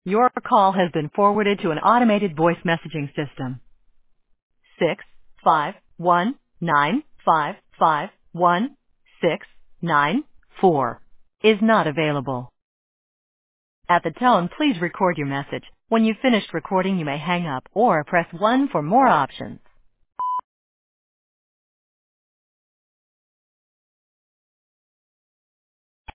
Your call has been forwarded to an automated voice messaging system. 65195511694 is not available. At the tone, please record your message. When you've finished recording, you may hang up or press 1 for more options.